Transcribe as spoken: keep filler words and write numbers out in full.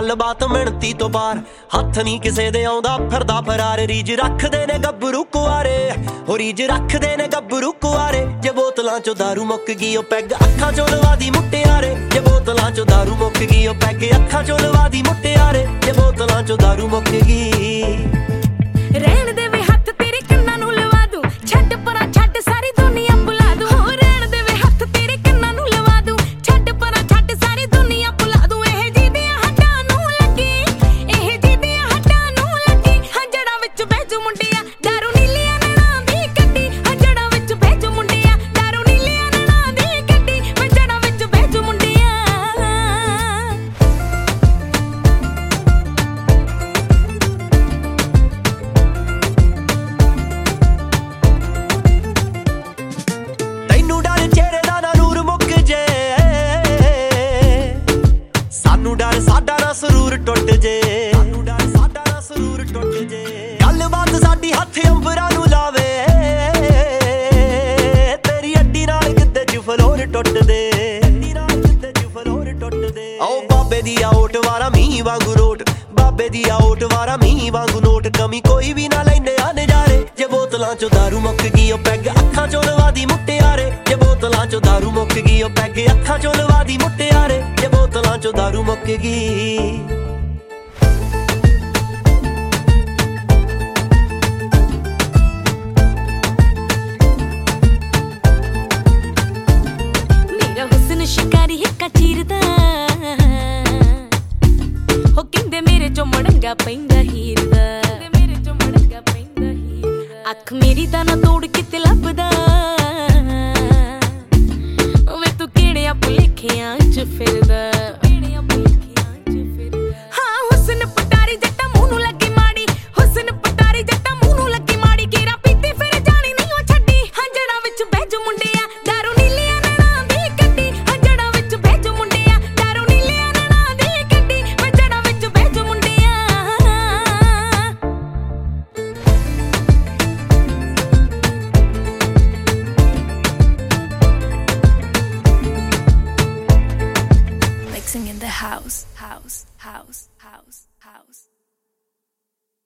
ਗੱਲਬਾਤ ਮਿਹਨਤੀ ਤੋਂ ਬਾਹਰ ਹੱਥ ਨਹੀਂ ਕਿਸੇ ਦੇ ਆਉਂਦਾ ਫਿਰਦਾ ਫਰਾਰ ਰੀਜ ਰੱਖਦੇ ਨੇ ਗੱਭਰੂ ਕੁਆਰੇ ਹੋ ਰੀਜ ਰੱਖਦੇ ਨੇ ਗੱਭਰੂ ਕੁਆਰੇ ਜੇ ਬੋਤਲਾਂ ਚੋਂ ਦਾਰੂ ਮੁੱਕ ਗਈ ਉਹ ਪੈਗ ਅੱਖਾਂ ਚੋਂ ਲਵਾ ਦੀ ਮੁਟਿਆਰੇ ਜੇ ਬੋਤਲਾਂ ਚੋਂ ਦਾਰੂ ਮੁੱਕ ਗਈ ਉਹ ਪੈਗ ਅੱਖਾਂ ਚੋਂ ਲਵਾ ਦੀ ਮੁਟਿਆਰੇ ਜੇ ਬੋਤਲਾਂ ਚੋਂ ਦਾਰੂ ਮੁੱਕ ਗਈ ਰਹਿਣ ਦੇ ਵੇ ਹੱਥ ਤੇਰੇ ਕੰਨਾਂ ਨੂੰ ਲਵਾ ਦੂੰ ਛੱਡ ਪਰਾਂ ਛੱਡ ਸਾਰੀ ਦੁਨੀਆ ਭੁਲਾ ਦੂੰ ਹੋ ਰਹਿਣ ਦੇ ਵੇ ਹੱਥ ਤੇਰੇ ਕੰਨਾਂ ਨੂੰ ਲਵਾ ਦੂੰ ਛੱਡ ਪਰਾਂ ਛੱਡ ਸਾਰੀ ਦੁਨੀਆ ਭੁਲਾ ਦੂੰ ਇਹ ਜਿਹਦੀਆਂ ਹੱਡਾਂ ਨੂੰ ਲੱਗੀ ਇਹ ਜਿਹਦੀਆਂ ਹੱਡਾਂ ਨੂੰ ਲੱਗੀ ਹੰਜੜਾਂ ਵਿੱਚ ਬਹਿਜੂ ਮੁੰਡਿਆ ਦਾਰੂ ਨੀਲੀਆਂ ਨੈਣਾਂ ਦੀ ਕੱਢੀ ਹੰਜੜਾਂ ਵਿੱਚ ਬਹਿਜੂ ਮੁੰਡਿਆ ਦਾਰੂ ਨੀਲੀਆਂ ਨੈਣਾਂ ਦੀ ਕੱਢੀ ਹੰਜੜਾਂ ਵਿੱਚ ਬਹਿਜੂ ਮੁੰਡਿਆ ਡਰ ਸਾਡਾ ਨਾ ਸਰੂਰ ਟੁੱਟ ਜੇ ਸਾਨੂੰ ਡਰ ਸਾਡਾ ਨਾ ਸਰੂਰ ਟੁੱਟ ਜੇ ਗੱਲਬਾਤ ਸਾਡੀ ਹੱਥ ਅੰਬਰਾਂ ਨੂੰ ਲਾਵੇ ਤੇਰੀ ਅੱਡੀ ਨਾਲ ਕਿੱਦੇ ਚ ਫਲੋਰ ਟੁੱਟਦੇ ਅੱਡੀ ਨਾਲ ਕਿੱਦੇ ਚ ਫਲੋਰ ਟੁੱਟਦੇ ਆਓ ਬਾਬੇ ਦੀ ਆਉਟ ਵਾਰਾ ਮੀਂਹ ਵਾਂਗੂ ਰੋਟ ਬਾਬੇ ਦੀ ਆਉਟ ਵਾਰਾ ਮੀਂਹ ਵਾਂਗੂ ਨੋਟ ਕਮੀ ਕੋਈ ਵੀ ਨਾ ਲੈਂਦੇ ਆ ਨਜ਼ਾਰੇ ਜੇ ਬੋਤਲਾਂ ਚੋਂ ਦਾਰੂ ਮੁੱਕ ਗਈ ਉਹ ਪੈਗ ਅੱਖਾਂ ਚੋਂ ਲਵਾ ਦੀ ਮੁਟਿਆਰੇ ਜੇ ਬੋਤਲਾਂ ਚੋਂ ਦਾਰੂ ਮੁੱਕ ਗਈ ਉਹ ਪੈਗ ਅੱਖਾਂ ਚੋਂ ਲਵਾ ਦੀ ਮੁਟਿਆਰੇ ਜੇ ਬੋਤਲਾਂ ਚੋਂ ਦਾਰੂ ਮੁੱਕ ਗਈ ਮੇਰਾ ਹੁਸਨ ਸ਼ਿਕਾਰੀ ਹਿੱਕਾ ਚੀਰਦਾ ਹੋ ਕਹਿੰਦੇ ਮੇਰੇ ਚੋਂ ਮੜੰਗਾ ਪੈਂਦਾ ਹੀਰ ਦਾ ਮੇਰੇ ਚੋਂ ਮੜੰਗਾ ਪੈਂਦਾ ਹੀਰ ਦਾ ਅੱਖ ਮੇਰੀ ਤਾਂ ਨਾ ਤੋੜ ਕਿਤੇ ਲੱਭਦਾ ਵੇ ਤੂੰ ਕਿਹੜਿਆਂ ਭੁਲੇਖਿਆਂ ਚ ਫਿਰਦਾ ਕਿਹੜਿਆਂ ਭੁਲੇਖਿਆਂ ਚ ਫਿਰਦਾ ਹਾਂ ਹੁਸਨ ਪਟਾਰੀ ਜੱਟਾਂ ਮੂੰਹ ਨੂੰ ਲੱਗੀ ਮਾੜੀ ਹੁਸਨ ਪਟਾਰੀ ਜੱਟਾਂ ਮੂੰਹ ਨੂੰ ਲੱਗੀ ਮਾੜੀ ਕੇਰਾ ਪੀਤੀ ਫਿਰ ਜਾਣੀ ਨਹੀਂ ਉਹ ਛੱਡੀ ਹੰਜੜਾਂ ਵਿੱਚ ਬਹਿਜੂ ਮੁੰਡਿਆ ਦਾਰੂ ਨੀਲੀਆਂ ਨੈਣਾਂ ਦੀ ਕੱਢੀ ਹੰਜੜਾਂ ਵਿੱਚ ਬਹਿਜੂ ਮੁੰਡਿਆ ਦਾਰੂ ਨੀਲੀਆਂ ਨੈਣਾਂ ਦੀ ਕੱਢੀ ਹੰਜੜਾਂ ਵਿੱਚ ਬਹਿਜੂ ਮੁੰਡਿਆ Mixing in the house.